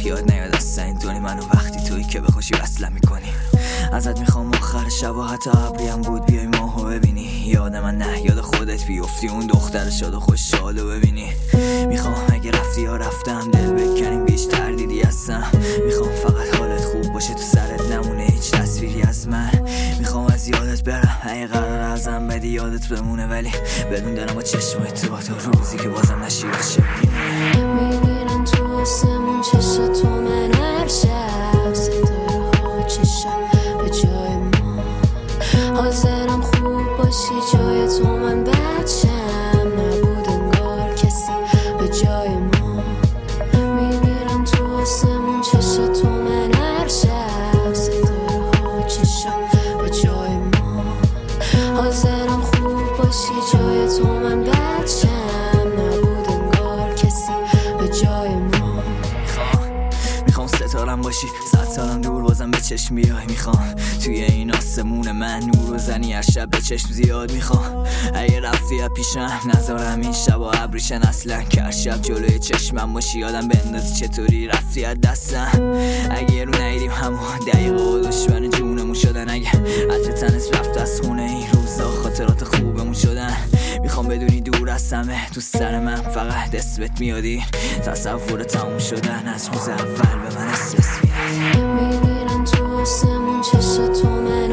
یاد نیاد اصلا این دونی منو وقتی تویی که به خوشی وصلم میکنی. ازت میخوام آخر شب و حتی ابریم بود بیای ماهو ببینی. یاد من نه یاد خودت بیفتی اون دختر شاد و خوشحالو ببینی. میخوام اگه رفتی یا رفتم دل بکنیم بیش تردیدی هستم. میخوام فقط حالت خوب باشه تو سرت نمونه هیچ تصویری از من. میخوام از یادت برم اگه قرار ازم بدی یادت بمونه ولی بدون دارم با چشمای تو روزی که بازم نشی باشه میبینم تو آسمون چشم تو من هر شب ستاره ها چشم به جای ما. حاضرم خوب باشی جای تو من بچم نبود انگار کسی به جای ما. میبینم تو آسمون چشم تو من هر شب ستاره ها چشم به جای ما. حاضرم خوب باشی جای تو من بچم نبود انگار کسی به جای ما. میخوام ستارم باشی 100 سالم دور بازم به چشم بیای. میخوام توی این آسمون من نور و زنی هر شب به چشم زیاد. میخوام اگه رفتی از پیشم نذارم این شب و ابریشن اصلا که هر شب جلوی چشمم باشی یادم بندازی چطوری رفتی از دستم. اگه یه رو نیدیم همون دقیقه و دشمن جونمون شدن. اگه عطر تنت رفت از خونه این روزا خاطرات خوبمون شدن. میخوام بدونی دور از همه تو سر من فقط اسمت میادی. تصور تموم شدن از روز اول به من استرس میاد. میبینم تو آسمون چشم تو من